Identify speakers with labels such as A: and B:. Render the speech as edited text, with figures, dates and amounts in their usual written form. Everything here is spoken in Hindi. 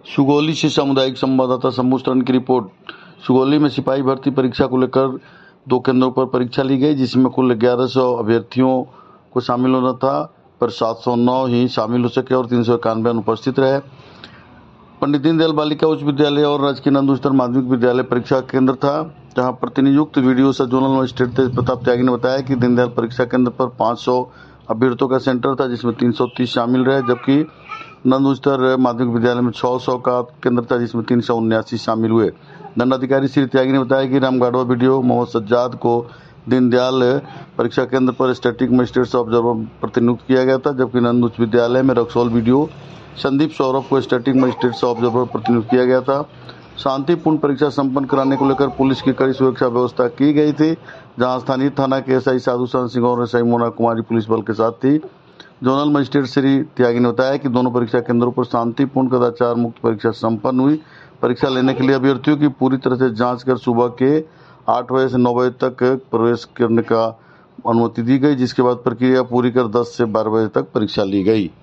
A: सुगौली से सामुदायिक संवाददाता शंभू शरण की रिपोर्ट। सुगौली में सिपाही भर्ती परीक्षा को लेकर 2 केंद्रों पर परीक्षा ली गई, जिसमें कुल 1100 अभ्यर्थियों को शामिल होना था, पर 709 ही शामिल हो सके और 391 अनुपस्थित रहे। पंडित दीनदयाल बालिका उच्च विद्यालय और राजकीय नंद उच्चतर माध्यमिक विद्यालय परीक्षा केंद्र था, जहां प्रतिनियुक्त वीडियो सह जोनल मजिस्ट्रेट तेज प्रताप त्यागी ने बताया कि दीनदयाल परीक्षा केंद्र पर 500 अभ्यर्थियों का सेंटर था, जिसमें 330 शामिल रहे, जबकि नंद उच्चतर माध्यमिक विद्यालय में 600 का केंद्र था, जिसमें 379 शामिल हुए। दंडाधिकारी श्री त्यागी ने बताया कि रामगढ़वा वीडियो मोहम्मद सज्जाद को दीनदयाल परीक्षा केंद्र पर स्टैटिक मजिस्ट्रेट ऑब्जर्वर प्रतिनियुक्त किया गया था, जबकि नंद उच्च विद्यालय में रक्सौल वीडियो संदीप सौरभ को स्टैटिक मजिस्ट्रेट ऑब्जर्वर प्रतिनियुक्त किया गया था। शांतिपूर्ण परीक्षा संपन्न कराने को लेकर पुलिस की कड़ी सुरक्षा व्यवस्था की गई थी, जहां स्थानीय थाना के एसआई साधु चरण सिंह और एसआई मोना कुमारी पुलिस बल के साथ थी। जोनल मजिस्ट्रेट श्री त्यागी ने बताया कि दोनों परीक्षा केंद्रों पर शांतिपूर्ण कदाचार मुक्त परीक्षा संपन्न हुई। परीक्षा लेने के लिए अभ्यर्थियों की पूरी तरह से जांच कर सुबह के 8 बजे से 9 बजे तक प्रवेश करने का अनुमति दी गई, जिसके बाद प्रक्रिया पूरी कर 10 से 12 बजे तक परीक्षा ली गई।